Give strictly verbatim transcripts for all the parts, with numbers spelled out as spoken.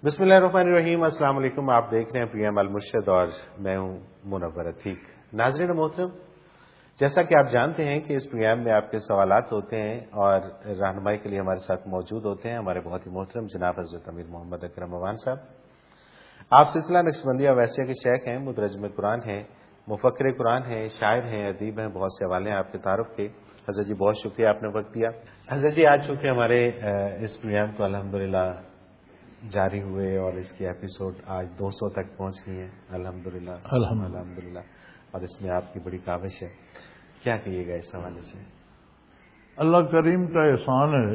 بسم اللہ الرحمن الرحیم. السلام علیکم. آپ دیکھ رہے ہیں پروگرام المرشد اور میں ہوں منور عتیق. ناظرین محترم، جیسا کہ آپ جانتے ہیں کہ اس پروگرام میں آپ کے سوالات ہوتے ہیں اور رہنمائی کے لیے ہمارے ساتھ موجود ہوتے ہیں ہمارے بہت ہی محترم جناب حضرت امیر محمد اکرم اوان صاحب. آپ سلسلہ نقشبندیہ ویسیہ کے شیخ ہیں، مترجم قرآن ہیں، مفکر قرآن ہیں، شاعر ہیں، ادیب ہیں. بہت سے حوالے ہیں آپ کے تعارف کے. حضرت جی بہت شکریہ آپ نے وقت دیا. حضرت جی آج چونکہ ہمارے اس پروگرام کو الحمدللہ جاری ہوئے اور اس کی ایپیسوڈ آج دو سو تک پہنچ گئی ہیں الحمدللہ الحمدللہ اور اس میں آپ کی بڑی کاوش ہے. کیا کہیے گا اس حوالے سے؟ اللہ کریم کا احسان ہے.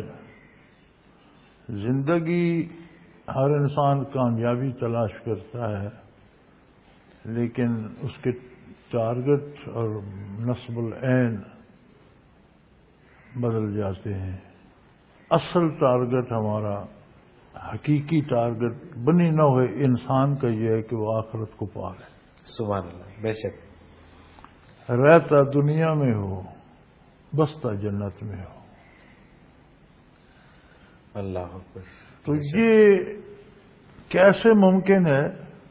زندگی ہر انسان کامیابی تلاش کرتا ہے، لیکن اس کے ٹارگٹ اور نصب العین بدل جاتے ہیں. اصل ٹارگٹ ہمارا حقیقی ٹارگٹ بنی نہ ہوئے انسان کا یہ ہے کہ وہ آخرت کو پا لے. سبحان اللہ. بے شک. رہتا دنیا میں ہو، بستا جنت میں ہو. اللہ اکبر. تو یہ کیسے ممکن ہے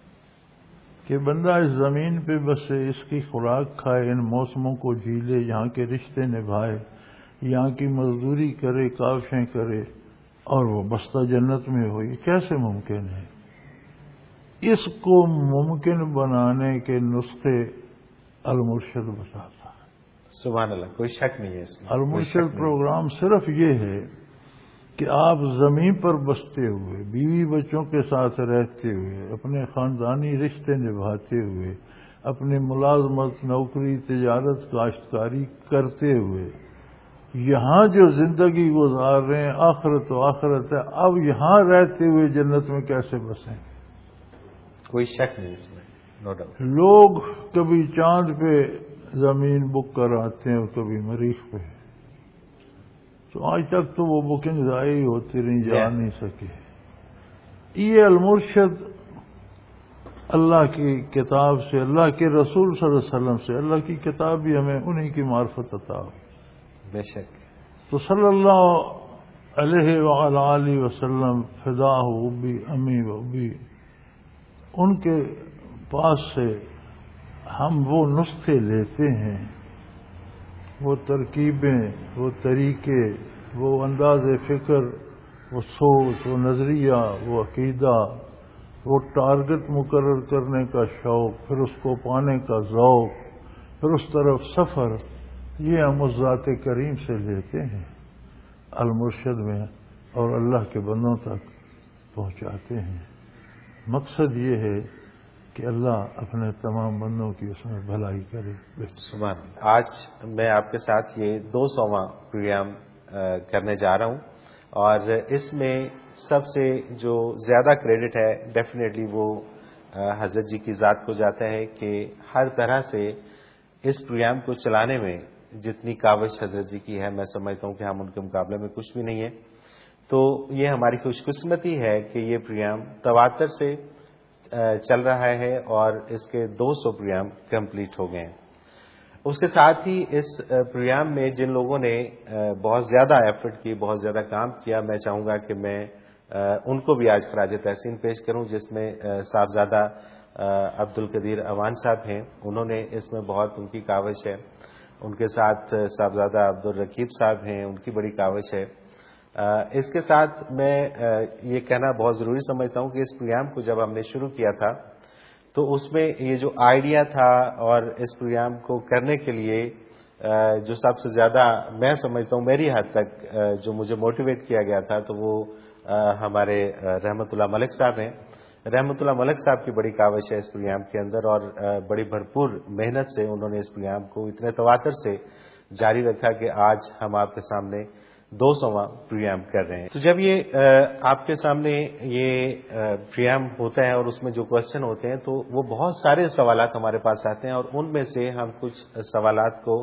کہ بندہ اس زمین پہ بسے، اس کی خوراک کھائے، ان موسموں کو جھیلے، یہاں کے رشتے نبھائے، یہاں کی مزدوری کرے، کاوشیں کرے اور وہ بستہ جنت میں ہو؟ یہ کیسے ممکن ہے؟ اس کو ممکن بنانے کے نسخے المرشد بتاتا ہے. سبحان اللہ. کوئی شک نہیں ہے اس میں. المرشد پروگرام صرف یہ ہے کہ آپ زمین پر بستے ہوئے، بیوی بچوں کے ساتھ رہتے ہوئے، اپنے خاندانی رشتے نبھاتے ہوئے، اپنی ملازمت، نوکری، تجارت، کاشتکاری کرتے ہوئے یہاں جو زندگی گزار رہے ہیں، آخرت و آخرت ہے، اب یہاں رہتے ہوئے جنت میں کیسے بسیں؟ کوئی شک نہیں اس میں. No doubt. لوگ کبھی چاند پہ زمین بک کر آتے ہیں اور کبھی مریخ پہ. تو آج تک تو وہ بکنگ ضائع ہوتی رہی، جا نہیں سکے. یہ المرشد اللہ کی کتاب سے، اللہ کے رسول صلی اللہ علیہ وسلم سے، اللہ کی کتاب بھی ہمیں انہی کی معرفت عطا ہو. بے شک. تو صلی اللہ علیہ وعلی آلہ وسلم فدا ہو ابی امی و ابی، ان کے پاس سے ہم وہ نسخے لیتے ہیں، وہ ترکیبیں، وہ طریقے، وہ انداز فکر، وہ سوچ، وہ نظریہ، وہ عقیدہ، وہ ٹارگٹ مقرر کرنے کا شوق، پھر اس کو پانے کا ذوق، پھر اس طرف سفر، یہ ہم اس ذات کریم سے لیتے ہیں، المرشد میں، اور اللہ کے بندوں تک پہنچاتے ہیں. مقصد یہ ہے کہ اللہ اپنے تمام بندوں کی اس میں بھلائی کرے. سبحان اللہ. آج میں آپ کے ساتھ یہ دو سواں پروگرام کرنے جا رہا ہوں اور اس میں سب سے جو زیادہ کریڈٹ ہے ڈیفینیٹلی وہ حضرت جی کی ذات کو جاتا ہے کہ ہر طرح سے اس پروگرام کو چلانے میں جتنی کاوش حضرت جی کی ہے، میں سمجھتا ہوں کہ ہم ان کے مقابلے میں کچھ بھی نہیں ہے. تو یہ ہماری خوش قسمتی ہے کہ یہ پروگرام تواتر سے چل رہا ہے اور اس کے دو سو پروگرام کمپلیٹ ہو گئے ہیں. اس کے ساتھ ہی اس پروگرام میں جن لوگوں نے بہت زیادہ ایفرٹ کی، بہت زیادہ کام کیا، میں چاہوں گا کہ میں ان کو بھی آج خراج تحسین پیش کروں، جس میں صاحبزادہ عبد القدیر اوان صاحب ہیں. انہوں نے اس میں بہت ان کی کاوش ہے. ان کے ساتھ صاحبزادہ عبد الرقیب صاحب ہیں، ان کی بڑی کاوش ہے. اس کے ساتھ میں یہ کہنا بہت ضروری سمجھتا ہوں کہ اس پروگرام کو جب ہم نے شروع کیا تھا تو اس میں یہ جو آئیڈیا تھا اور اس پروگرام کو کرنے کے لیے جو سب سے زیادہ میں سمجھتا ہوں میری حد تک جو مجھے موٹیویٹ کیا گیا تھا تو وہ ہمارے رحمت اللہ ملک صاحب ہیں. رحمت اللہ ملک صاحب کی بڑی کاوش ہے اس پروگرام کے اندر اور بڑی بھرپور محنت سے انہوں نے اس پروگرام کو اتنے تواتر سے جاری رکھا کہ آج ہم آپ کے سامنے دو سواں پروگرام کر رہے ہیں. تو جب یہ آپ کے سامنے یہ پروگرام ہوتا ہے اور اس میں جو کوشچن ہوتے ہیں تو وہ بہت سارے سوالات ہمارے پاس آتے ہیں اور ان میں سے ہم کچھ سوالات کو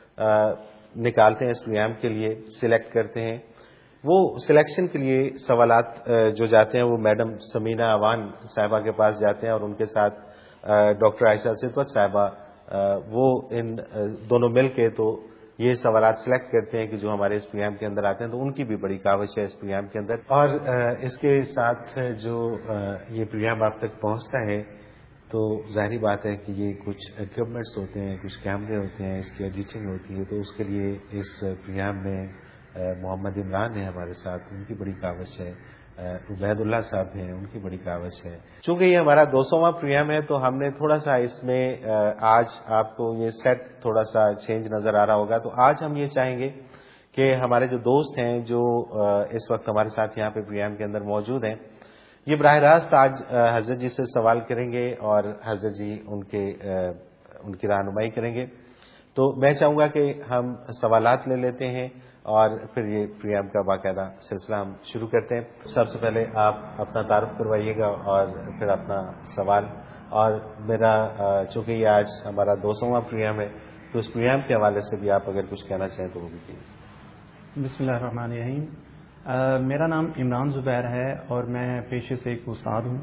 نکالتے ہیں اس پروگرام کے لیے، سلیکٹ کرتے ہیں. وہ سلیکشن کے لیے سوالات جو جاتے ہیں وہ میڈم سمینہ اوان صاحبہ کے پاس جاتے ہیں اور ان کے ساتھ ڈاکٹر عائشہ صفوت صاحبہ، وہ ان دونوں مل کے تو یہ سوالات سلیکٹ کرتے ہیں کہ جو ہمارے اس پروگرام کے اندر آتے ہیں، تو ان کی بھی بڑی کاوش ہے اس پروگرام کے اندر. اور اس کے ساتھ جو یہ پروگرام آپ تک پہنچتا ہے تو ظاہری بات ہے کہ یہ کچھ اکوپمنٹس ہوتے ہیں، کچھ کیمرے ہوتے ہیں، اس کی ایڈیٹنگ ہوتی ہے، تو اس کے لیے اس پروگرام میں محمد عمران ہیں ہمارے ساتھ، ان کی بڑی کاوش ہے. عبید اللہ صاحب ہیں، ان کی بڑی کاوش ہے. چونکہ یہ ہمارا دو سواں پروگرام ہے تو ہم نے تھوڑا سا اس میں آج آپ کو یہ سیٹ تھوڑا سا چینج نظر آ رہا ہوگا. تو آج ہم یہ چاہیں گے کہ ہمارے جو دوست ہیں جو اس وقت ہمارے ساتھ یہاں پہ پروگرام کے اندر موجود ہیں، یہ براہ راست آج حضرت جی سے سوال کریں گے اور حضرت جی ان کے ان کی رہنمائی کریں گے. تو میں چاہوں گا کہ ہم سوالات لے لیتے ہیں اور پھر یہ پروگرام کا باقاعدہ سلسلہ ہم شروع کرتے ہیں. سب سے پہلے آپ اپنا تعارف کروائیے گا اور پھر اپنا سوال. اور میرا چونکہ یہ آج ہمارا دو سواں پروگرام ہے تو اس پروگرام کے حوالے سے بھی آپ اگر کچھ کہنا چاہیں تو وہ بھی کیجیے. بسم اللہ الرحمن الرحیم. میرا نام عمران زبیر ہے اور میں پیشے سے ایک استاد ہوں.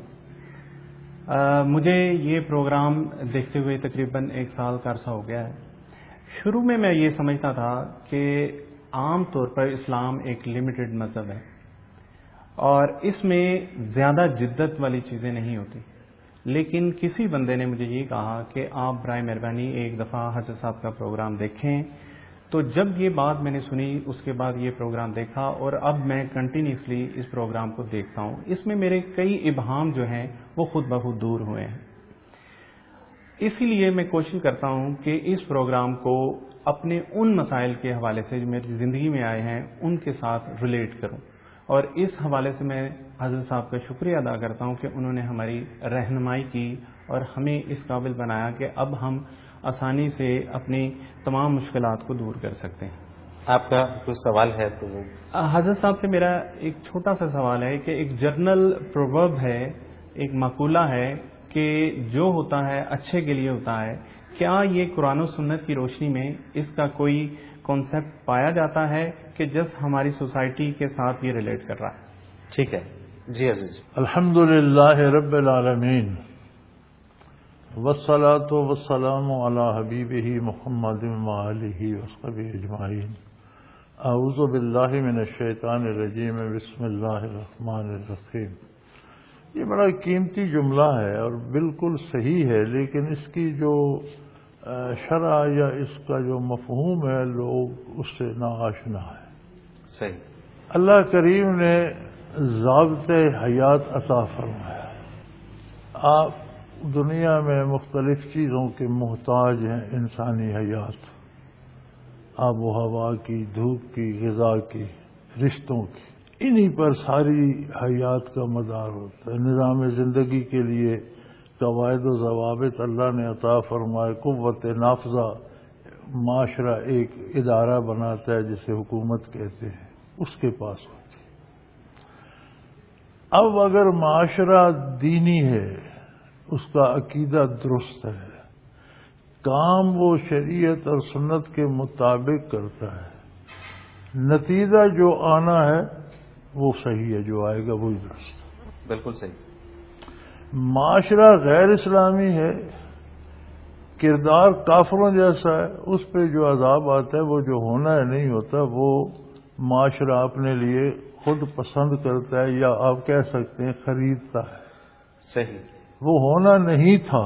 مجھے یہ پروگرام دیکھتے ہوئے تقریباً ایک سال کا عرصہ ہو گیا ہے. شروع میں میں یہ سمجھتا تھا کہ عام طور پر اسلام ایک لمیٹڈ مذہب ہے اور اس میں زیادہ جدت والی چیزیں نہیں ہوتی. لیکن کسی بندے نے مجھے یہ کہا کہ آپ برائے مہربانی ایک دفعہ حضرت صاحب کا پروگرام دیکھیں. تو جب یہ بات میں نے سنی اس کے بعد یہ پروگرام دیکھا اور اب میں کنٹینیوسلی اس پروگرام کو دیکھتا ہوں. اس میں میرے کئی ابہام جو ہیں وہ خود بخود دور ہوئے ہیں. اسی لیے میں کوشش کرتا ہوں کہ اس پروگرام کو اپنے ان مسائل کے حوالے سے جو میری زندگی میں آئے ہیں ان کے ساتھ ریلیٹ کروں. اور اس حوالے سے میں حضرت صاحب کا شکریہ ادا کرتا ہوں کہ انہوں نے ہماری رہنمائی کی اور ہمیں اس قابل بنایا کہ اب ہم آسانی سے اپنی تمام مشکلات کو دور کر سکتے ہیں. آپ کا کوئی سوال ہے تو وہ حضرت صاحب سے میرا ایک چھوٹا سا سوال ہے کہ ایک جرنل پروورب ہے، ایک مقولہ ہے کہ جو ہوتا ہے اچھے کے لیے ہوتا ہے. کیا یہ قرآن و سنت کی روشنی میں اس کا کوئی کانسیپٹ پایا جاتا ہے کہ جس ہماری سوسائٹی کے ساتھ یہ ریلیٹ کر رہا ہے؟ ٹھیک ہے جی عزیز. الحمدللہ رب العالمین والصلاة والسلام علی حبیبہ محمد وآلہ وصحبہ اجمعین. اعوذ باللہ من الشیطان الرجیم. بسم اللہ الرحمن الرحیم. یہ بڑا قیمتی جملہ ہے اور بالکل صحیح ہے، لیکن اس کی جو شرح یا اس کا جو مفہوم ہے لوگ اس سے ناآشنا ہے. صحیح. اللہ کریم نے ضابطۂ حیات عطا فرمایا. آپ دنیا میں مختلف چیزوں کے محتاج ہیں، انسانی حیات، آب و ہوا کی، دھوپ کی، غذا کی، رشتوں کی، انہی پر ساری حیات کا مدار ہوتا ہے. نظام زندگی کے لیے قواعد و ضوابط اللہ نے عطا فرمائے. قوت نافذہ معاشرہ ایک ادارہ بناتا ہے جسے حکومت کہتے ہیں، اس کے پاس ہوتی ہے. اب اگر معاشرہ دینی ہے، اس کا عقیدہ درست ہے، کام وہ شریعت اور سنت کے مطابق کرتا ہے، نتیجہ جو آنا ہے وہ صحیح ہے، جو آئے گا وہی درست. بالکل صحیح. معاشرہ غیر اسلامی ہے، کردار کافروں جیسا ہے، اس پہ جو عذاب آتا ہے وہ جو ہونا ہے نہیں ہوتا، وہ معاشرہ اپنے لیے خود پسند کرتا ہے یا آپ کہہ سکتے ہیں خریدتا ہے. صحیح. وہ ہونا نہیں تھا،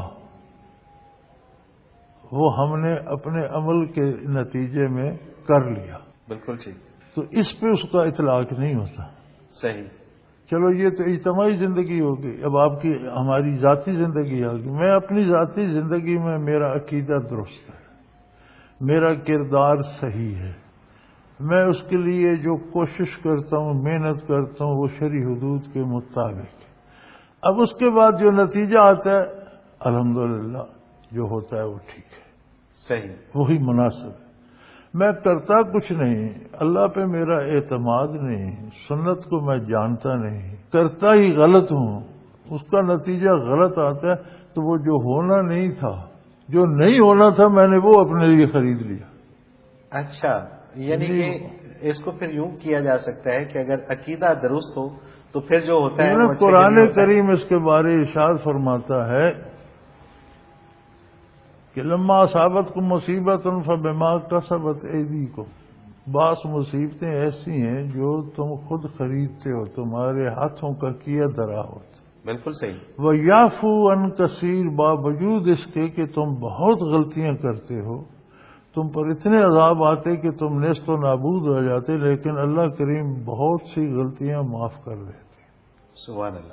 وہ ہم نے اپنے عمل کے نتیجے میں کر لیا. بالکل ٹھیک. تو اس پہ اس کا اطلاق نہیں ہوتا. صحیح. چلو یہ تو اجتماعی زندگی ہوگی. اب آپ کی ہماری ذاتی زندگی ہوگی. میں اپنی ذاتی زندگی میں میرا عقیدہ درست ہے، میرا کردار صحیح ہے، میں اس کے لیے جو کوشش کرتا ہوں، محنت کرتا ہوں، وہ شرعی حدود کے مطابق. اب اس کے بعد جو نتیجہ آتا ہے الحمدللہ جو ہوتا ہے وہ ٹھیک ہے. صحیح. وہی مناسب ہے. میں کرتا کچھ نہیں، اللہ پہ میرا اعتماد نہیں، سنت کو میں جانتا نہیں، کرتا ہی غلط ہوں، اس کا نتیجہ غلط آتا ہے. تو وہ جو ہونا نہیں تھا، جو نہیں ہونا تھا، میں نے وہ اپنے لیے خرید لیا. اچھا، یعنی کہ اس کو پھر یوں کیا جا سکتا ہے کہ اگر عقیدہ درست ہو تو پھر جو ہوتا ہے وہ قرآن کریم اس کے بارے ارشاد فرماتا ہے کہ لما صابت کو مصیبت فبما کسبت ایدیکم، بعض مصیبتیں ایسی ہیں جو تم خود خریدتے ہو، تمہارے ہاتھوں کا کیا دھرا ہوتا. بالکل صحیح. وَيَعْفُو عَنْ کثیر، باوجود اس کے کہ تم بہت غلطیاں کرتے ہو، تم پر اتنے عذاب آتے کہ تم نیست و نابود ہو جاتے، لیکن اللہ کریم بہت سی غلطیاں معاف کر دیتے. سبحان اللہ.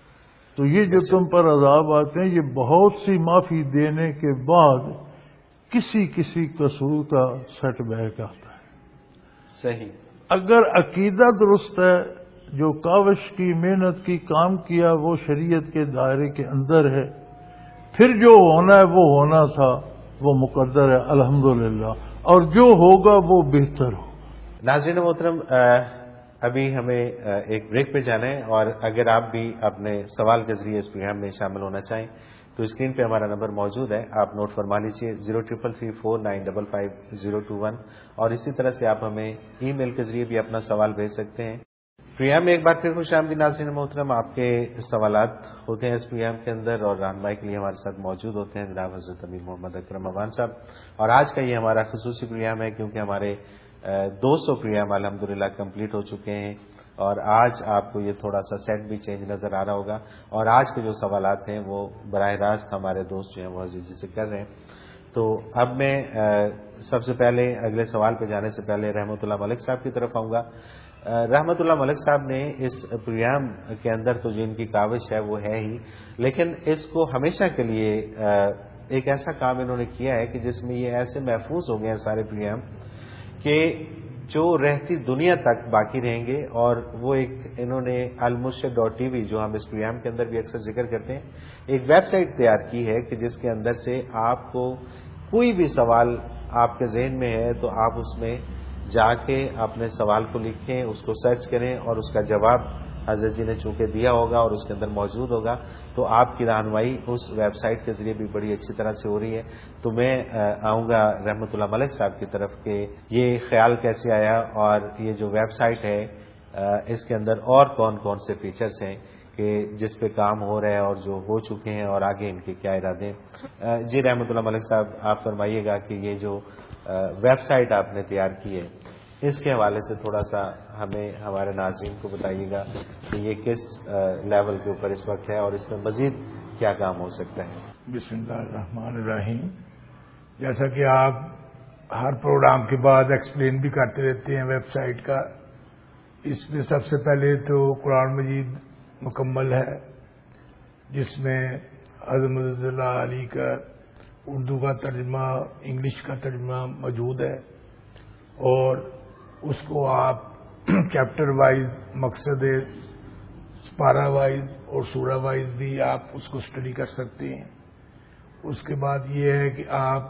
تو یہ جو تم پر عذاب آتے ہیں، یہ بہت سی معافی دینے کے بعد کسی کسی قصور کا سیٹ بیک آتا ہے. صحیح. اگر عقیدہ درست ہے، جو کاوش کی محنت کی کام کیا وہ شریعت کے دائرے کے اندر ہے، پھر جو ہونا ہے وہ ہونا تھا، وہ مقدر ہے الحمدللہ، اور جو ہوگا وہ بہتر ہو. ناظرین محترم، ابھی ہمیں ایک بریک پہ جانا ہے، اور اگر آپ بھی اپنے سوال کے ذریعے اس پروگرام میں شامل ہونا چاہیں تو اسکرین پہ ہمارا نمبر موجود ہے، آپ نوٹ فرما لیجیے zero triple three four nine double five zero two one, اور اسی طرح سے آپ ہمیں ای میل کے ذریعے بھی اپنا سوال بھیج سکتے ہیں. پروگرام میں ایک بار پھر خوش آمدید ناظرین محترم. آپ کے سوالات ہوتے ہیں اس پروگرام کے اندر، اور رہنمائی کے لیے ہمارے ساتھ موجود ہوتے ہیں جناب حضرت امیر محمد اکرم افغان صاحب. اور آج کا یہ ہمارا خصوصی پروگرام ہے کیونکہ ہمارے دو سو پروگرام الحمدللہ کمپلیٹ ہو چکے ہیں، اور آج آپ کو یہ تھوڑا سا سیٹ بھی چینج نظر آ رہا ہوگا. اور آج کے جو سوالات ہیں وہ براہ راست ہمارے دوست جو ہیں وہ عزیزی سے کر رہے ہیں. تو اب میں سب سے پہلے اگلے سوال پہ جانے سے پہلے رحمت اللہ ملک صاحب کی طرف آؤں گا. رحمت اللہ ملک صاحب نے اس پروگرام کے اندر تو جو ان کی کاوش ہے وہ ہے ہی، لیکن اس کو ہمیشہ کے لیے ایک ایسا کام انہوں نے کیا ہے کہ جس میں یہ ایسے محفوظ ہو گئے ہیں سارے پروگرام کہ جو رہتی دنیا تک باقی رہیں گے. اور وہ ایک انہوں نے المرشد ڈاٹ ٹی وی، جو ہم اس پروگرام کے اندر بھی اکثر ذکر کرتے ہیں، ایک ویب سائٹ تیار کی ہے کہ جس کے اندر سے آپ کو کوئی بھی سوال آپ کے ذہن میں ہے تو آپ اس میں جا کے اپنے سوال کو لکھیں، اس کو سرچ کریں، اور اس کا جواب حضرت جی نے چونکہ دیا ہوگا اور اس کے اندر موجود ہوگا، تو آپ کی رہنمائی اس ویب سائٹ کے ذریعے بھی بڑی اچھی طرح سے ہو رہی ہے. تو میں آؤں گا رحمت اللہ ملک صاحب کی طرف کہ یہ خیال کیسے آیا، اور یہ جو ویب سائٹ ہے اس کے اندر اور کون کون سے فیچرز ہیں کہ جس پہ کام ہو رہا ہے اور جو ہو چکے ہیں، اور آگے ان کے کیا ارادے ہیں. جی رحمت اللہ ملک صاحب، آپ فرمائیے گا کہ یہ جو ویب سائٹ آپ نے تیار کی ہے اس کے حوالے سے تھوڑا سا ہمیں ہمارے ناظرین کو بتائیے گا کہ یہ کس لیول کے اوپر اس وقت ہے اور اس میں مزید کیا کام ہو سکتا ہے. بسم اللہ الرحمن الرحیم. جیسا کہ آپ ہر پروگرام کے بعد ایکسپلین بھی کرتے رہتے ہیں ویب سائٹ کا، اس میں سب سے پہلے تو قرآن مجید مکمل ہے، جس میں حضرت اللہ علی کا اردو کا ترجمہ، انگلش کا ترجمہ موجود ہے، اور اس کو آپ چیپٹر وائز، مقصد سپارہ وائز اور سورہ وائز بھی آپ اس کو اسٹڈی کر سکتے ہیں. اس کے بعد یہ ہے کہ آپ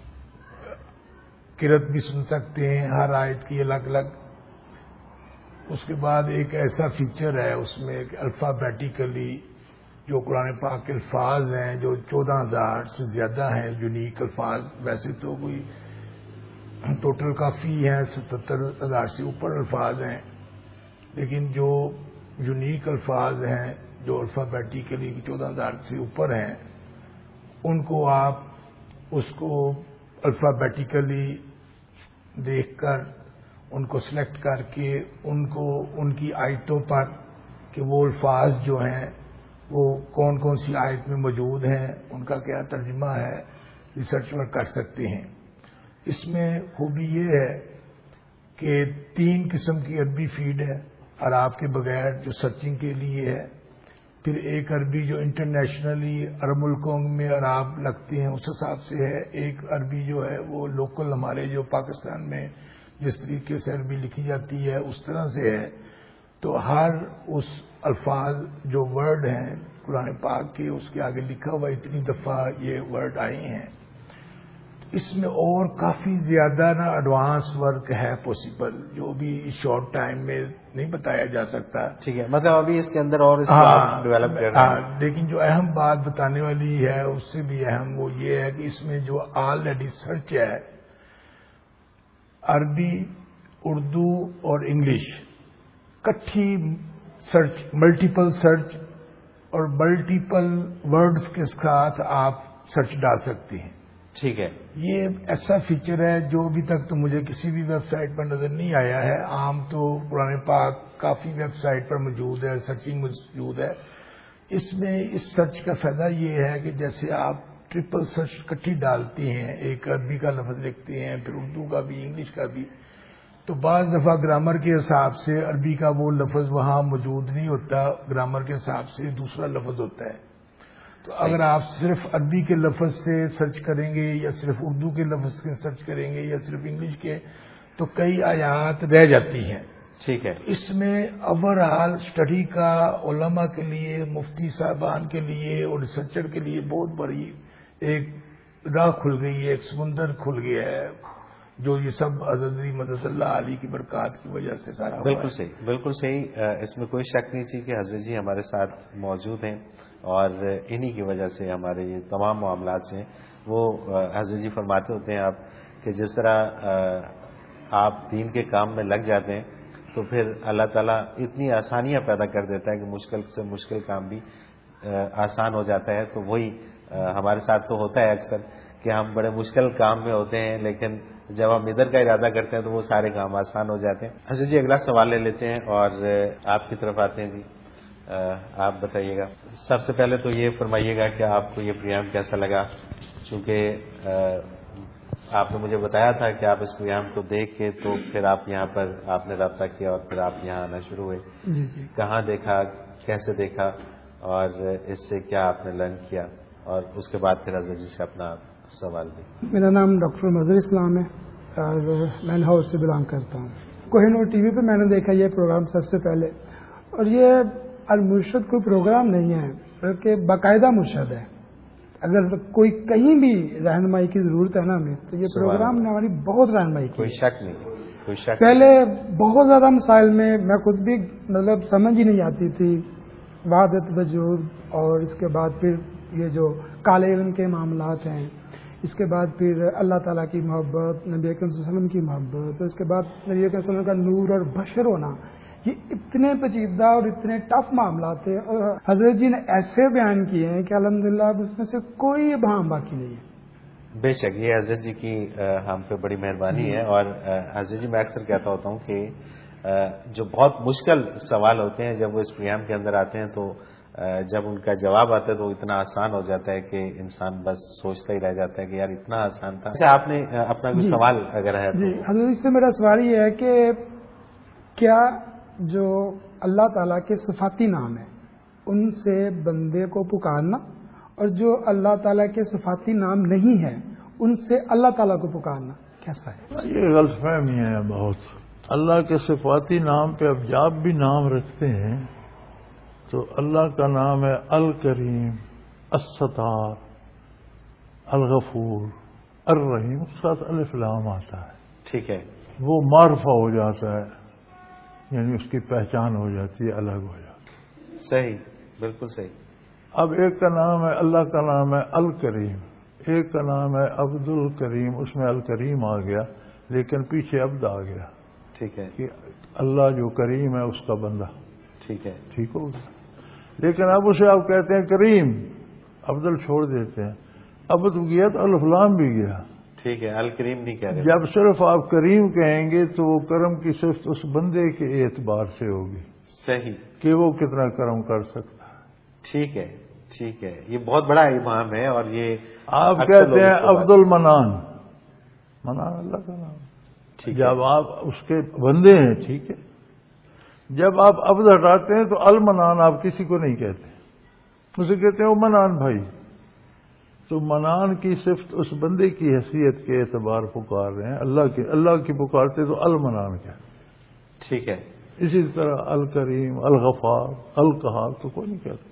قرأت بھی سن سکتے ہیں ہر آیت کی الگ الگ. اس کے بعد ایک ایسا فیچر ہے اس میں کہ الفابیٹیکلی جو قرآن پاک کے الفاظ ہیں جو چودہ ہزار سے زیادہ ہیں یونیک الفاظ، ویسے تو کوئی ٹوٹل کافی ہیں ستہتر ہزار سے اوپر الفاظ ہیں، لیکن جو یونیک الفاظ ہیں جو الفابیٹیکلی چودہ ہزار سے اوپر ہیں، ان کو آپ اس کو الفابیٹیکلی دیکھ کر ان کو سلیکٹ کر کے ان کو ان کی آیتوں پر کہ وہ الفاظ جو ہیں وہ کون کون سی آیت میں موجود ہیں، ان کا کیا ترجمہ ہے، ریسرچ ورک کر سکتے ہیں. اس میں خوبی یہ ہے کہ تین قسم کی عربی فیڈ ہے عرب کے بغیر جو سرچنگ کے لیے ہے، پھر ایک عربی جو انٹرنیشنلی عرب ملکوں میں عرب لگتے ہیں اس حساب سے ہے، ایک عربی جو ہے وہ لوکل ہمارے جو پاکستان میں جس طریقے سے عربی لکھی جاتی ہے اس طرح سے ہے. تو ہر اس الفاظ جو ورڈ ہیں قرآن پاک کے اس کے آگے لکھا ہوا اتنی دفعہ یہ ورڈ آئے ہیں. اس میں اور کافی زیادہ نا ایڈوانس ورک ہے پاسبل، جو بھی شارٹ ٹائم میں نہیں بتایا جا سکتا. ٹھیک ہے، مطلب ابھی اس کے اندر اور ڈیولپ کر رہے ہیں. لیکن جو اہم بات بتانے والی ہے اس سے بھی اہم وہ یہ ہے کہ اس میں جو آلریڈی سرچ ہے عربی، اردو اور انگلش کٹھی سرچ، ملٹیپل سرچ اور ملٹیپل ورڈز کے ساتھ آپ سرچ ڈال سکتے ہیں. ٹھیک ہے. یہ ایسا فیچر ہے جو ابھی تک تو مجھے کسی بھی ویب سائٹ پر نظر نہیں آیا ہے. عام تو قرآن پاک کافی ویب سائٹ پر موجود ہے, سرچنگ موجود ہے. اس میں اس سرچ کا فائدہ یہ ہے کہ جیسے آپ ٹرپل سرچ کٹھی ڈالتی ہیں, ایک عربی کا لفظ لکھتے ہیں, پھر اردو کا بھی, انگلش کا بھی, تو بعض دفعہ گرامر کے حساب سے عربی کا وہ لفظ وہاں موجود نہیں ہوتا, گرامر کے حساب سے دوسرا لفظ ہوتا ہے. تو اگر آپ صرف عربی کے لفظ سے سرچ کریں گے یا صرف اردو کے لفظ سے سرچ کریں گے یا صرف انگلش کے, تو کئی آیات رہ جاتی ہیں. ٹھیک ہے. اس میں اوور آل اسٹڈی کا علماء کے لیے, مفتی صاحبان کے لیے اور ریسرچر کے لیے بہت بڑی ایک راہ کھل گئی ہے, ایک سمندر کھل گیا ہے, جو یہ سب حضرت مدد اللہ علی کی برکات کی وجہ سے سارا. بالکل صحیح, بالکل صحیح. اس میں کوئی شک نہیں تھی کہ حضرت جی ہمارے ساتھ موجود ہیں اور انہی کی وجہ سے ہمارے یہ تمام معاملات جو ہیں وہ حضرت جی فرماتے ہوتے ہیں آپ کہ جس طرح آپ دین کے کام میں لگ جاتے ہیں تو پھر اللہ تعالیٰ اتنی آسانیاں پیدا کر دیتا ہے کہ مشکل سے مشکل کام بھی آسان ہو جاتا ہے. تو وہی ہمارے ساتھ تو ہوتا ہے اکثر کہ ہم بڑے مشکل کام میں ہوتے ہیں, لیکن جب ہم ادھر کا ارادہ کرتے ہیں تو وہ سارے کام آسان ہو جاتے ہیں. حضرت جی اگلا سوال لے لیتے ہیں اور آپ کی طرف آتے ہیں. جی آپ بتائیے گا, سب سے پہلے تو یہ فرمائیے گا کہ آپ کو یہ پروگرام کیسا لگا, چونکہ آپ نے مجھے بتایا تھا کہ آپ اس پروگرام کو دیکھ کے تو پھر آپ یہاں پر آپ نے رابطہ کیا اور پھر آپ یہاں آنا شروع ہوئے. جی جی کہاں دیکھا, کیسے دیکھا اور اس سے کیا آپ نے لرن کیا, اور اس کے بعد پھر حضرت جی سے اپنا سوال بھی. میرا نام ڈاکٹر مظہر اسلام ہے اور میں لاہور سے بلانگ کرتا ہوں. کوہ نور ٹی وی پہ میں نے دیکھا یہ پروگرام سب سے پہلے, اور یہ المرشد کوئی پروگرام نہیں ہے بلکہ باقاعدہ مرشد ہے. اگر کوئی کہیں بھی رہنمائی کی ضرورت ہے نا ہمیں, تو یہ پروگرام نے ہماری بہت رہنمائی کی. کوئی شک نہیں, کوئی شک. پہلے بہت زیادہ مسائل میں میں خود بھی مطلب سمجھ ہی نہیں آتی تھی, وحدت وجود, اور اس کے بعد پھر یہ جو کالے علم کے معاملات ہیں, اس کے بعد پھر اللہ تعالیٰ کی محبت, نبی اکرم صلی اللہ علیہ وسلم کی محبت, اور اس کے بعد نبی اکرم صلی اللہ علیہ وسلم کا نور اور بشر ہونا, یہ اتنے پیچیدہ اور اتنے ٹف معاملات تھے, اور حضرت جی نے ایسے بیان کیے ہیں کہ الحمدللہ اب اس میں سے کوئی ابہام باقی نہیں ہے. بے شک یہ حضرت جی کی ہم پہ بڑی مہربانی ہے. اور حضرت جی میں اکثر کہتا ہوتا ہوں کہ جو بہت مشکل سوال ہوتے ہیں جب وہ اس پروگرام کے اندر آتے ہیں تو جب ان کا جواب آتا ہے تو اتنا آسان ہو جاتا ہے کہ انسان بس سوچتا ہی رہ جاتا ہے کہ یار اتنا آسان تھا. اچھا آپ نے اپنا کوئی سوال اگر ہے جی حضرت سے میرا سوال یہ ہے کہ کیا جو اللہ تعالیٰ کے صفاتی نام ہیں ان سے بندے کو پکارنا, اور جو اللہ تعالیٰ کے صفاتی نام نہیں ہیں ان سے اللہ تعالیٰ کو پکارنا کیسا ہے؟ یہ غلط فہمی ہے بہت. اللہ کے صفاتی نام پہ اب جب بھی نام رکھتے ہیں تو اللہ کا نام ہے الکریم, الستار, الغفور, الرحیم, اس کے ساتھ الف لام آتا ہے. ٹھیک ہے. وہ معرفہ ہو جاتا ہے, یعنی اس کی پہچان ہو جاتی ہے, الگ ہو جاتی ہے. صحیح, بالکل صحیح. اب ایک کا نام ہے, اللہ کا نام ہے الکریم, ایک کا نام ہے عبد الکریم, اس میں الکریم آ گیا لیکن پیچھے عبد آ گیا. ٹھیک ہے. کہ اللہ جو کریم ہے اس کا بندہ. ٹھیک ہے. ٹھیک ہو گیا. لیکن اب اسے آپ کہتے ہیں کریم, عبدل چھوڑ دیتے ہیں, عبد گیا تو الف لام بھی گیا. ٹھیک ہے. الکریم نہیں کہہ رہے. جب صرف آپ کریم کہیں گے تو وہ کرم کی صرف اس بندے کے اعتبار سے ہوگی. صحیح. کہ وہ کتنا کرم کر سکتا ہے. ٹھیک ہے, ٹھیک ہے. یہ بہت بڑا امام ہے. اور یہ آپ کہتے ہیں عبد المنان, منان اللہ کا نام. جب آپ اس کے بندے ہیں, ٹھیک ہے, جب آپ عبد ہٹاتے ہیں تو المنان آپ کسی کو نہیں کہتے, اسے کہتے ہیں وہ منان بھائی. تو منان کی صفت اس بندے کی حیثیت کے اعتبار پکار رہے ہیں, اللہ کی اللہ کی پکارتے تو المنان کہتے. ٹھیک ہے. اسی طرح الکریم, الغفار, القہار تو کوئی نہیں کہتے.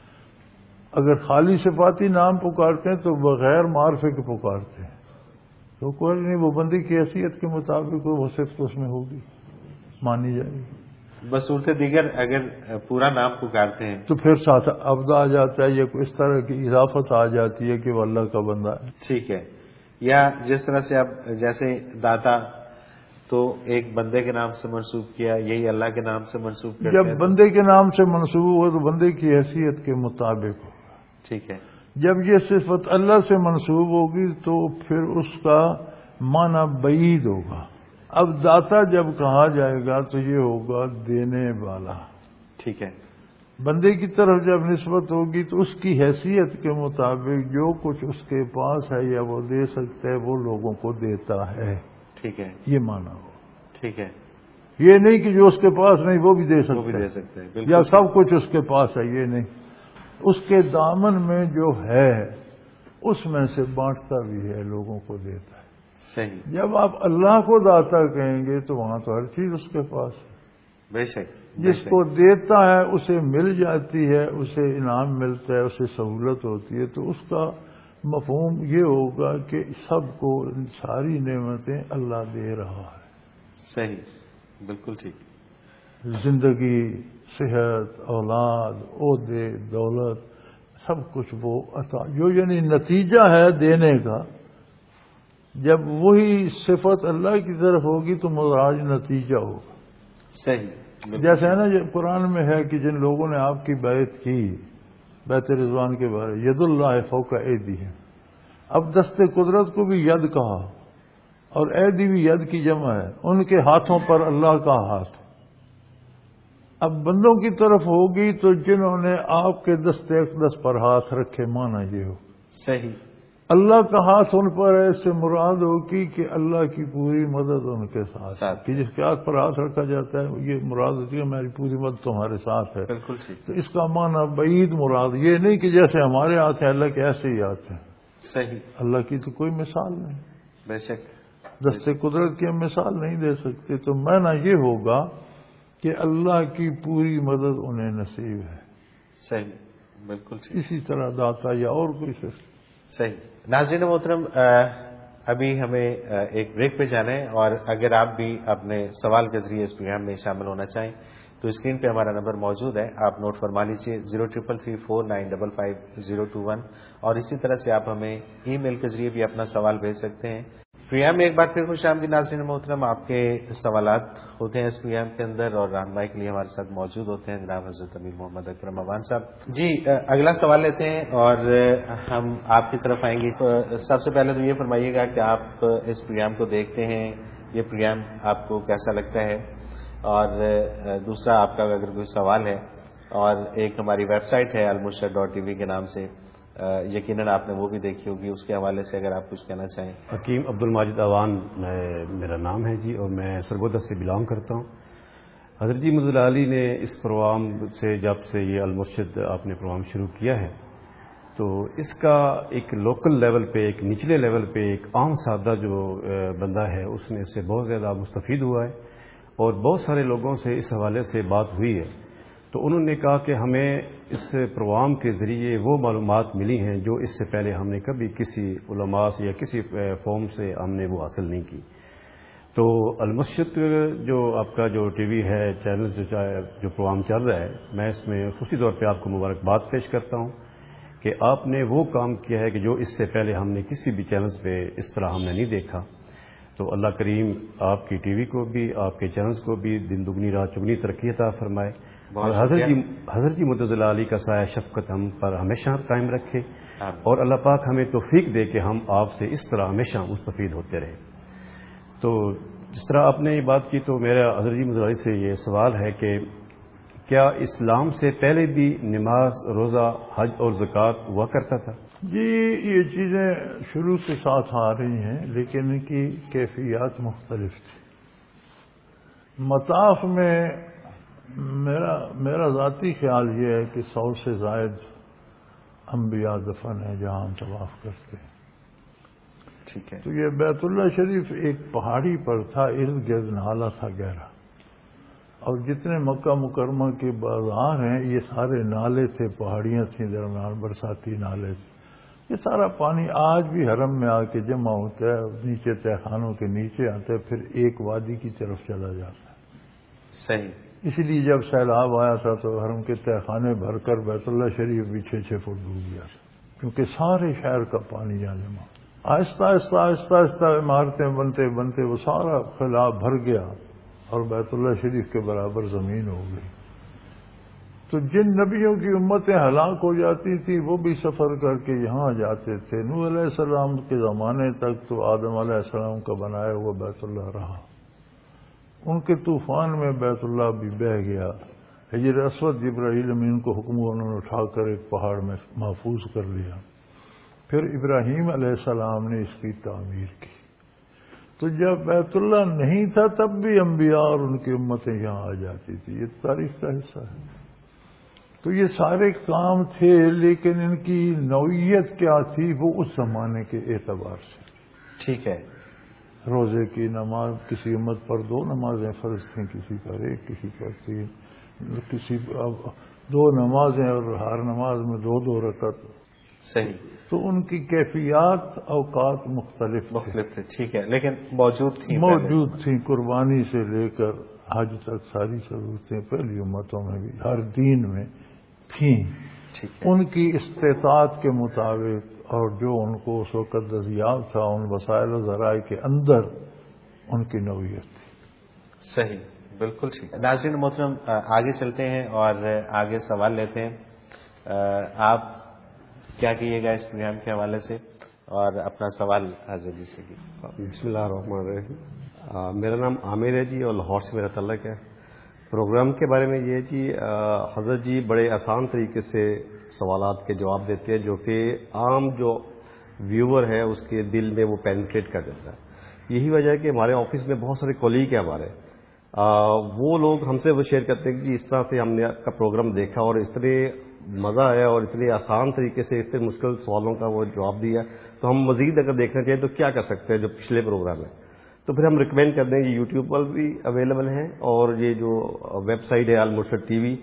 اگر خالی صفاتی نام پکارتے ہیں تو بغیر معرفے کے پکارتے ہیں, تو کوئی نہیں, وہ بندے کی حیثیت کے مطابق وہ صفت اس میں ہوگی, مانی جائے گی. بصورت دیگر اگر پورا نام پکارتے ہیں تو پھر ساتھ عبد آ جاتا ہے, یا اس طرح کی اضافت آ جاتی ہے کہ وہ اللہ کا بندہ ہے. ٹھیک ہے. یا جس طرح سے اب جیسے داتا تو ایک بندے کے نام سے منسوب کیا, یہی اللہ کے نام سے منسوب کرتے جب بندے کے نام سے منسوب ہو تو بندے کی حیثیت کے مطابق ہوگا. ٹھیک ہے. جب یہ صفت اللہ سے منسوب ہوگی تو پھر اس کا معنی بعید ہوگا. اب داتا جب کہا جائے گا تو یہ ہوگا دینے والا. ٹھیک ہے. بندے کی طرف جب نسبت ہوگی تو اس کی حیثیت کے مطابق جو کچھ اس کے پاس ہے یا وہ دے سکتا ہے وہ لوگوں کو دیتا ہے. ٹھیک ہے. یہ معنی ہو. ٹھیک ہے. یہ نہیں کہ جو اس کے پاس نہیں وہ بھی دے وہ بھی دے سکتا سکتے ہے یا سب کچھ اس کے پاس ہے، یہ نہیں. اس کے دامن میں جو ہے اس میں سے بانٹتا بھی ہے، لوگوں کو دیتا ہے. صحیح. جب آپ اللہ کو داتا کہیں گے تو وہاں تو ہر چیز اس کے پاس ہے. بے شک. جس کو دیتا ہے اسے مل جاتی ہے، اسے انعام ملتا ہے، اسے سہولت ہوتی ہے، تو اس کا مفہوم یہ ہوگا کہ سب کو ساری نعمتیں اللہ دے رہا ہے. صحیح. بالکل ٹھیک. زندگی، صحت، اولاد، عہدے، دولت، سب کچھ وہ عطا، جو یعنی نتیجہ ہے دینے کا. جب وہی صفت اللہ کی طرف ہوگی تو مزاج نتیجہ ہوگا. صحیح. جیسے ہے نا یہ قرآن میں ہے کہ جن لوگوں نے آپ کی بیعت کی، بیعت رضوان کے بارے، ید اللہ فوق ایدیہم. اب دست قدرت کو بھی ید کہا اور ایدی بھی ید کی جمع ہے، ان کے ہاتھوں پر اللہ کا ہاتھ. اب بندوں کی طرف ہوگی تو جنہوں نے آپ کے دست اقدس پر ہاتھ رکھے، مانا یہ ہو. صحیح. اللہ کا ہاتھ ان پر ہے، اس سے مراد ہوگی کہ اللہ کی پوری مدد ان کے ساتھ، کہ جس کے ہاتھ پر ہاتھ رکھا جاتا ہے یہ مراد ہوتی ہے میری پوری مدد تمہارے ساتھ ہے. بالکل ٹھیک. تو اس کا معنی بعید مراد یہ نہیں کہ جیسے ہمارے ہاتھ ہیں اللہ کے ایسے ہی ہاتھ ہیں. صحیح. اللہ کی تو کوئی مثال نہیں. بے شک. دست قدرت کی ہم مثال نہیں دے سکتے. تو معنی یہ ہوگا کہ اللہ کی پوری مدد انہیں نصیب ہے. صحیح. بالکل ٹھیک. اسی طرح داتا یا اور کوئی سسٹم. صحیح. ناظرین محترم، ابھی ہمیں ایک بریک پہ جانا ہے، اور اگر آپ بھی اپنے سوال کے ذریعے اس پروگرام میں شامل ہونا چاہیں تو اسکرین پہ ہمارا نمبر موجود ہے، آپ نوٹ فرما لیجیے zero triple three four nine double five zero two one. اور اسی طرح سے آپ ہمیں ای میل کے ذریعے بھی اپنا سوال بھیج سکتے ہیں. پروگرام میں ایک بار پھر خوش آمدید ناظرین محترم. آپ کے سوالات ہوتے ہیں اس پروگرام کے اندر، اور رہنمائی کے لیے ہمارے ساتھ موجود ہوتے ہیں جناب حضرت امیر محمد اکرم اوان صاحب. جی اگلا سوال لیتے ہیں اور ہم آپ کی طرف آئیں گے. سب سے پہلے تو یہ فرمائیے گا کہ آپ اس پروگرام کو دیکھتے ہیں، یہ پروگرام آپ کو کیسا لگتا ہے، اور دوسرا آپ کا اگر کوئی سوال ہے، اور ایک ہماری ویب سائٹ ہے المرشد ڈاٹ ٹی وی کے نام سے، یقیناً آپ نے وہ بھی دیکھی ہوگی، اس کے حوالے سے اگر آپ کچھ کہنا چاہیں. حکیم عبد الماجد اوان میرا نام ہے جی، اور میں سرگودا سے بلانگ کرتا ہوں. حضرت جی مدعو علی نے اس پروگرام سے، جب سے یہ المرشد آپ نے پروگرام شروع کیا ہے، تو اس کا ایک لوکل لیول پہ، ایک نچلے لیول پہ، ایک عام سادہ جو بندہ ہے اس نے اس سے بہت زیادہ مستفید ہوا ہے، اور بہت سارے لوگوں سے اس حوالے سے بات ہوئی ہے. تو انہوں نے کہا کہ ہمیں اس پروگرام کے ذریعے وہ معلومات ملی ہیں جو اس سے پہلے ہم نے کبھی کسی علماء سے یا کسی فارم سے ہم نے وہ حاصل نہیں کی. تو المرشد جو آپ کا جو ٹی وی ہے، چینل جو جو پروگرام چل رہا ہے، میں اس میں خصوصی طور پہ آپ کو مبارکباد پیش کرتا ہوں کہ آپ نے وہ کام کیا ہے کہ جو اس سے پہلے ہم نے کسی بھی چینلز پہ اس طرح ہم نے نہیں دیکھا. تو اللہ کریم آپ کی ٹی وی کو بھی، آپ کے چینلز کو بھی دن دگنی رات چگنی ترقی عطا فرمائے، اور حضرت جی حضرت جی مدعو علی کا سایہ شفقت ہم پر ہمیشہ قائم رکھے، اور اللہ پاک ہمیں توفیق دے کہ ہم آپ سے اس طرح ہمیشہ مستفید ہوتے رہے. تو جس طرح آپ نے یہ بات کی، تو میرا حضرت جی مدعو علی سے یہ سوال ہے کہ کیا اسلام سے پہلے بھی نماز، روزہ، حج اور زکوٰۃ ہوا کرتا تھا؟ جی یہ چیزیں شروع سے ساتھ آ رہی ہیں، لیکن ان کی کیفیات مختلف تھی. مطاف میں میرا میرا ذاتی خیال یہ ہے کہ سو سے زائد انبیاء دفن ہیں جہاں ہم طواف کرتے ہیں. ٹھیک ہے. تو یہ بیت اللہ شریف ایک پہاڑی پر تھا، ارد گرد نالا تھا گہرا، اور جتنے مکہ مکرمہ کے بازار ہیں یہ سارے نالے تھے، پہاڑیاں تھیں درمیان، برساتی نالے تھے. یہ سارا پانی آج بھی حرم میں آ کے جمع ہوتا ہے، نیچے تہہ خانوں کے نیچے آتا ہے، پھر ایک وادی کی طرف چلا جاتا ہے. صحیح. اس لیے جب سیلاب آیا تھا تو حرم کے تہہ خانے بھر کر بیت اللہ شریف بھی چھ چھ فٹ ڈوب گیا تھا، کیونکہ سارے شہر کا پانی یہاں جمع. آہستہ آہستہ آہستہ آہستہ عمارتیں بنتے بنتے وہ سارا خلا بھر گیا اور بیت اللہ شریف کے برابر زمین ہو گئی. تو جن نبیوں کی امتیں ہلاک ہو جاتی تھی وہ بھی سفر کر کے یہاں جاتے تھے. نوح علیہ السلام کے زمانے تک تو آدم علیہ السلام کا بنایا ہوا بیت اللہ رہا. ان کے طوفان میں بیت اللہ بھی بہہ گیا. حجر اسود ابراہیل امین کو حکم ہوا، انہوں نے اٹھا کر ایک پہاڑ میں محفوظ کر لیا. پھر ابراہیم علیہ السلام نے اس کی تعمیر کی. تو جب بیت اللہ نہیں تھا تب بھی انبیاء اور ان کی امتیں یہاں آ جاتی تھی. یہ تاریخ کا حصہ ہے. تو یہ سارے کام تھے، لیکن ان کی نوعیت کیا تھی وہ اس زمانے کے اعتبار سے. ٹھیک ہے. روزے کی نماز کسی امت پر دو نمازیں فرض تھیں، کسی پر ایک، کسی پر تین، کسی دو نمازیں اور ہر نماز میں دو دو رکعت. صحیح. تو ان کی کیفیات اوقات مختلف مختلف تھے. ٹھیک ہے، لیکن موجود تھیں موجود تھیں. قربانی سے لے کر حج تک ساری ضرورتیں پہلی امتوں میں بھی ہر دین میں تھیں. ان کی استطاعت کے مطابق اور جو ان کو اس وقت دستیاب تھا ان وسائل و ذرائع کے اندر ان کی نوعیت تھی. صحیح، بالکل ٹھیک. ناظرین محترم، آگے چلتے ہیں اور آگے سوال لیتے ہیں. آپ کیا کہیے گا اس پروگرام کے حوالے سے اور اپنا سوال حضرت جی سے. بسم اللہ الرحمن الرحیم. میرا نام عامر ہے جی اور لاہور سے میرا تعلق ہے. پروگرام کے بارے میں یہ جی حضرت جی بڑے آسان طریقے سے سوالات کے جواب دیتے ہیں جو کہ عام جو ویور ہے اس کے دل میں وہ پینٹریٹ کر دیتا ہے. یہی وجہ ہے کہ ہمارے آفس میں بہت سارے کولیگ ہیں ہمارے، آ, وہ لوگ ہم سے وہ شیئر کرتے ہیں کہ جی اس طرح سے ہم نے آپ کا پروگرام دیکھا اور اس طرح مزہ آیا اور اتنے آسان طریقے سے اتنے مشکل سوالوں کا وہ جواب دیا، تو ہم مزید اگر دیکھنا چاہیں تو کیا کر سکتے ہیں جو پچھلے پروگرام ہے. تو پھر ہم ریکمینڈ کر دیں کہ یوٹیوب پر بھی اویلیبل ہیں اور یہ جو ویب سائٹ ہے المرشد ٹی وی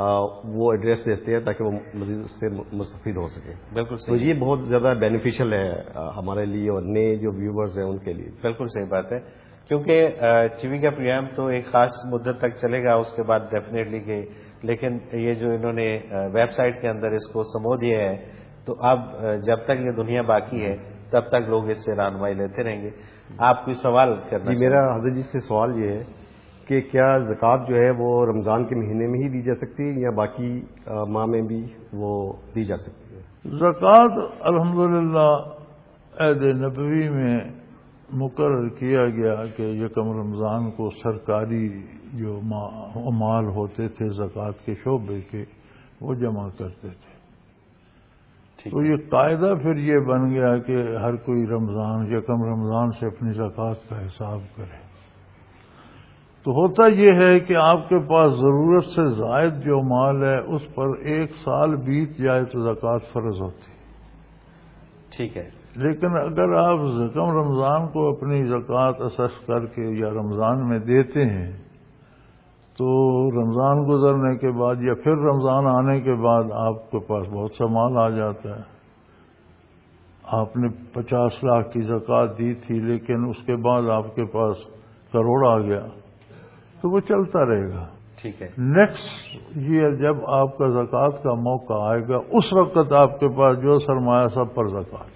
وہ ایڈریس دیتے ہیں تاکہ وہ مزید اس سے مستفید ہو سکے. بالکل تو یہ بہت زیادہ بینیفیشل ہے ہمارے لیے اور نئے جو ویورز ہیں ان کے لیے. بالکل صحیح بات ہے، کیونکہ ٹی وی کا پروگرام تو ایک خاص مدت تک چلے گا، اس کے بعد ڈیفینیٹلی کہ لیکن یہ جو انہوں نے ویب سائٹ کے اندر اس کو سمو دیا ہے تو اب جب تک یہ دنیا باقی ہے تب تک لوگ اس سے رہنمائی لیتے رہیں گے. آپ کوئی سوال کرنا؟ جی میرا حضرت جی سے سوال یہ ہے کہ کیا زکوٰۃ جو ہے وہ رمضان کے مہینے میں ہی دی جا سکتی ہے یا باقی ماہ میں بھی وہ دی جا سکتی ہے؟ زکوٰۃ الحمدللہ عہد نبوی میں مقرر کیا گیا کہ یکم رمضان کو سرکاری جو مال ہوتے تھے زکوٰۃ کے شعبے کے وہ جمع کرتے تھے. تو یہ قاعدہ پھر یہ بن گیا کہ ہر کوئی رمضان یکم رمضان سے اپنی زکوٰۃ کا حساب کرے. تو ہوتا یہ ہے کہ آپ کے پاس ضرورت سے زائد جو مال ہے اس پر ایک سال بیت جائے تو زکوٰۃ فرض ہوتی. ٹھیک ہے. لیکن اگر آپ یکم رمضان کو اپنی زکوٰۃ اسس کر کے یا رمضان میں دیتے ہیں تو رمضان گزرنے کے بعد یا پھر رمضان آنے کے بعد آپ کے پاس بہت سا مال آ جاتا ہے. آپ نے پچاس لاکھ کی زکوٰۃ دی تھی لیکن اس کے بعد آپ کے پاس کروڑ آ گیا تو وہ چلتا رہے گا. ٹھیک ہے. نیکسٹ ایئر جب آپ کا زکوٰۃ کا موقع آئے گا اس وقت آپ کے پاس جو سرمایہ سب پر زکوٰۃ.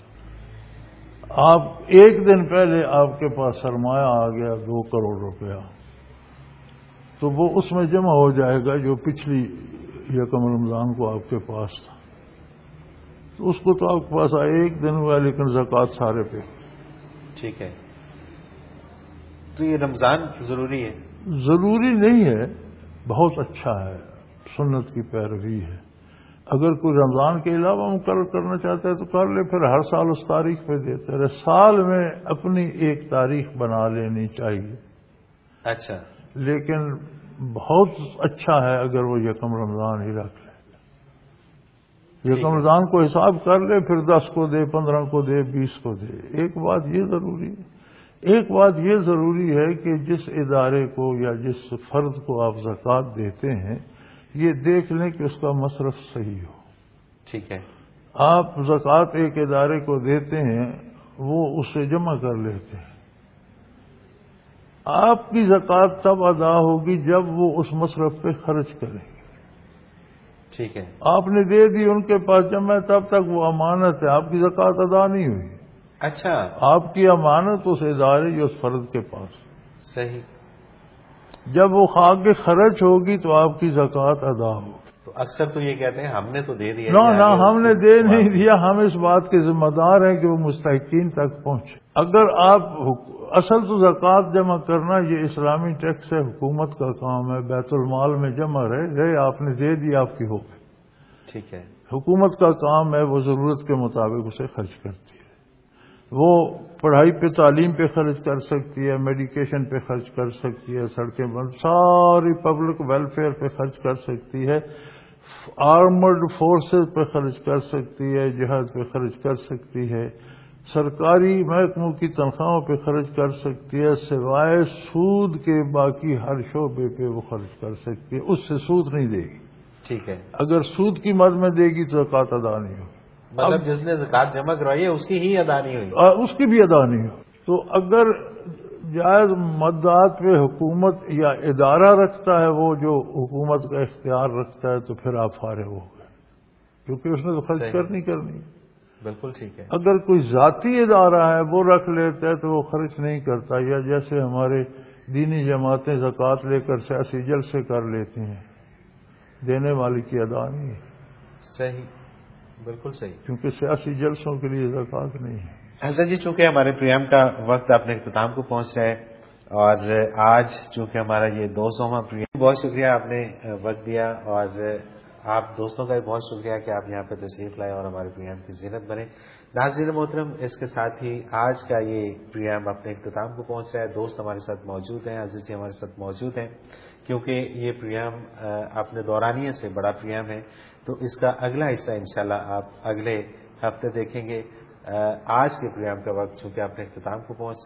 آپ ایک دن پہلے آپ کے پاس سرمایہ آ گیا دو کروڑ روپیہ تو وہ اس میں جمع ہو جائے گا جو پچھلی یکم رمضان کو آپ کے پاس تھا. تو اس کو تو آپ کے پاس آئے ایک دن ہوا لیکن زکوٰۃ سارے پہ. ٹھیک ہے. تو یہ رمضان ضروری ہے؟ ضروری نہیں ہے، بہت اچھا ہے، سنت کی پیروی ہے. اگر کوئی رمضان کے علاوہ مقرر کرنا چاہتا ہے تو کر لے، پھر ہر سال اس تاریخ پہ دیتے رہے. سال میں اپنی ایک تاریخ بنا لینی چاہیے. اچھا. لیکن بہت اچھا ہے اگر وہ یکم رمضان ہی رکھ لے. یکم رمضان کو حساب کر لے، پھر دس کو دے، پندرہ کو دے، بیس کو دے. ایک بات یہ ضروری ہے ایک بات یہ ضروری ہے کہ جس ادارے کو یا جس فرد کو آپ زکوٰۃ دیتے ہیں یہ دیکھ لیں کہ اس کا مصرف صحیح ہو. ٹھیک ہے. آپ زکوٰۃ ایک ادارے کو دیتے ہیں وہ اسے جمع کر لیتے ہیں. آپ کی زکوٰۃ تب ادا ہوگی جب وہ اس مصرف پہ خرچ کریں گے. ٹھیک ہے. آپ نے دے دی ان کے پاس جمع، تب تک وہ امانت ہے، آپ کی زکوٰۃ ادا نہیں ہوئی. اچھا. آپ کی امانت اس ادارے یا اس فرد کے پاس. صحیح. جب وہ خاک خرچ ہوگی تو آپ کی زکوٰۃ ادا ہوگی. تو اکثر تو یہ کہتے ہیں ہم نے تو دے دیا. نہ نہ ہم نے دے نہیں دیا، ہم اس بات کے ذمہ دار ہیں کہ وہ مستحقین تک پہنچے. اگر آپ اصل تو زکوٰۃ جمع کرنا یہ اسلامی ٹیکس ہے، حکومت کا کام ہے، بیت المال میں جمع رہے رہے آپ نے دے دی آپ کی ہو گئی. ٹھیک ہے. حکومت کا کام ہے وہ ضرورت کے مطابق اسے خرچ کرتی ہے. وہ پڑھائی پہ تعلیم پہ خرچ کر سکتی ہے، میڈیکیشن پہ خرچ کر سکتی ہے، سڑکیں بند ساری پبلک ویلفیئر پہ خرچ کر سکتی ہے، آرمڈ فورسز پہ خرچ کر سکتی ہے، جہاد پہ خرچ کر سکتی ہے، سرکاری محکموں کی تنخواہوں پہ خرچ کر سکتی ہے، سوائے سود کے باقی ہر شعبے پہ وہ خرچ کر سکتی ہے. اس سے سود نہیں دے گی. ٹھیک ہے. اگر سود کی مد میں دے گی تو زکوٰۃ ادا نہیں ہوگی. مطلب جس نے زکوٰۃ جمع کروائی ہے اس کی ہی ادا نہیں ہوئی. اس کی بھی ادا نہیں ہوئی. تو اگر جائز مدات پہ حکومت یا ادارہ رکھتا ہے وہ جو حکومت کا اختیار رکھتا ہے تو پھر آپ فارغ ہو گئے، کیونکہ اس نے تو خرچ کرنی کرنی. بالکل ٹھیک ہے. اگر کوئی ذاتی ادارہ ہے وہ رکھ لیتا ہے تو وہ خرچ نہیں کرتا. یا جیسے ہمارے دینی جماعتیں زکوٰۃ لے کر سیاسی جلسے کر لیتی ہیں، دینے والی کی ادا نہیں ہے. صحیح، بالکل صحیح. کیونکہ سیاسی جلسوں کے لیے زکوٰۃ نہیں ہے. حضرت جی چونکہ ہمارے پروگرام کا وقت اپنے اختتام کو پہنچ رہا ہے اور آج چونکہ ہمارا یہ دو سوواں پروگرام، بہت شکریہ آپ نے وقت دیا اور آپ دوستوں کا بھی بہت شکریہ کہ آپ یہاں پہ تشریف لائے اور ہمارے پروگرام کی زینت بنے. ناظرین محترم، اس کے ساتھ ہی آج کا یہ پروگرام اپنے اختتام کو پہنچ رہا ہے. دوست ہمارے ساتھ موجود ہیں، حضرت جی ہمارے ساتھ موجود ہیں، کیونکہ یہ پروگرام اپنے دورانیے سے بڑا پروگرام ہے تو اس کا اگلا حصہ انشاءاللہ آپ اگلے ہفتے دیکھیں گے. آج کے پروگرام کا وقت چونکہ اپنے اختتام کو پہنچ